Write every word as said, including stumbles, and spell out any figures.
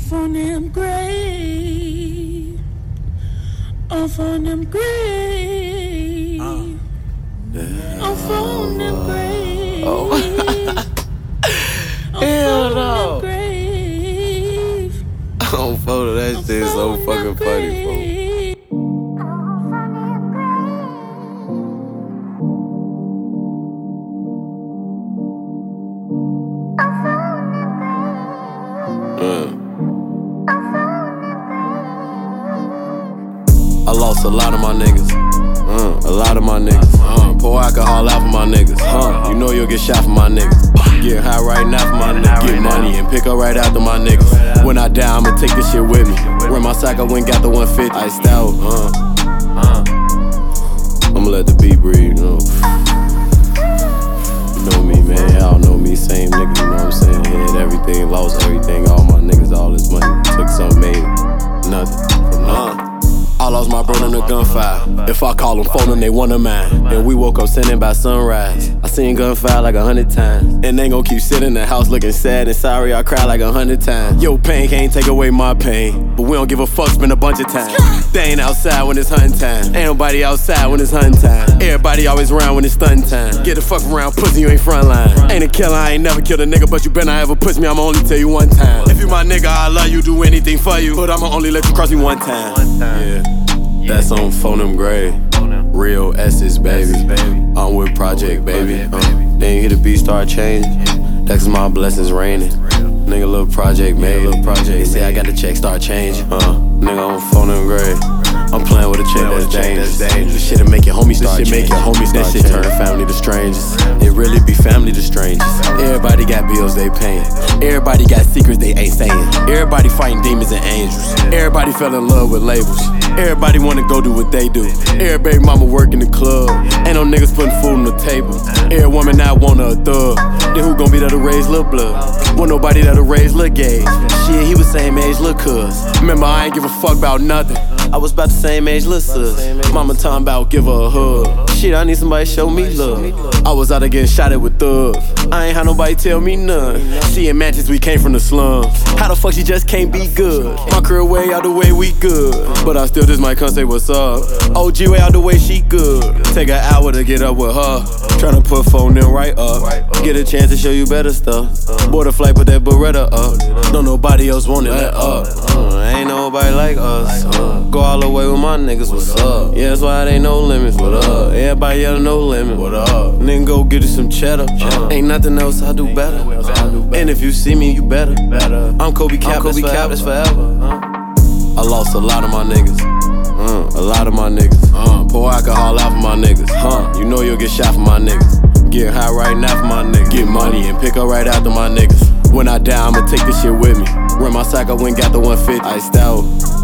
Off on them grave, off on them grave, uh. yeah. Off on them grave. Oh. Hell no. On photo, that shit is so fucking funny, folks. I lost a lot of my niggas, uh, a lot of my niggas. Uh, pour alcohol out for my niggas. Uh, you know you'll get shot for my niggas. Get high right now for my niggas. Get money and pick up right after my niggas. When I die, I'ma take this shit with me. Run my sack, I went got the one fifty. Iced out, uh, uh. I'ma let the beat breathe, you know. You know me, man. Y'all know me, same nigga. You know what I'm saying? Had everything, lost everything. All my niggas, all this money. Took some, made nothing from nothing. I lost my brother in a gunfire. If I call them, phone them, they want a mine. And we woke up sitting by sunrise. I seen gunfire like a hundred times. And they gon' keep sitting in the house looking sad and sorry. I cry like a hundred times. Yo, pain can't take away my pain, but we don't give a fuck, spend a bunch of time. They ain't outside when it's hunting time. Ain't nobody outside when it's hunting time. Everybody always around when it's stunting time. Get the fuck around, pussy, you ain't frontline. Ain't a killer, I ain't never killed a nigga, but you better not ever push me, I'ma only tell you one time. If you my nigga, I love you, do anything for you, but I'ma only let you cross me one time. Yeah. That's on Phone Them Grave, real S's, baby. I'm with Project, baby. Uh, they ain't hear the beat start changing. That's 'cause my blessings raining. Nigga, little project, made. They say I got the check start changing. Uh, nigga on Phone Them Grave. I'm playing with a chick that's dangerous. This shit'll make your homie start. This shit make your homie start. This shit turn family to strangers. It really be family to strangers. Everybody got bills they paying. Everybody got secrets they ain't saying. Everybody fighting demons and angels. Everybody fell in love with labels. Everybody wanna go do what they do. Every baby mama work in the club. Ain't no niggas putting food on the table. Every woman now want a thug. Then who gon' be there to raise lil' blood? Want nobody there to raise lil' gauge. Shit, he was same age, lil' cuz. Remember, I ain't give a fuck about nothing. I was about the same age, lil' sus. Mama talking about give her a hug. Shit, I need somebody to show me love. I was out there getting shot at with thugs. I ain't had nobody tell me none. Seeing matches, we came from the slums. How the fuck she just can't be good? My career way out the way, we good. But I still just might come say what's up. O G way out the way, she good. Take an hour to get up with her. Tryna put phone in right up. Get a chance to show you better stuff. Board a flight, put that Beretta up. Don't nobody else want it, let up. Uh, ain't nobody like us. Uh, go all the way with my niggas, what's up? Yeah, that's why it ain't no limits, what up? Everybody yelling no limit, what up? Nigga go get you some cheddar. Uh, ain't nothing else I do better. And if you see me, you better. I'm Kobe Cap, that's forever. forever. Uh. I lost a lot of my niggas. Uh, a lot of my niggas. Uh, pour alcohol out for my niggas. Huh, you know you'll get shot for my niggas. Get high right now for my niggas. Get money and pick up right after my niggas. When I die, I'ma take this shit with me. Run my sack, I went got the one fifty. Iced out.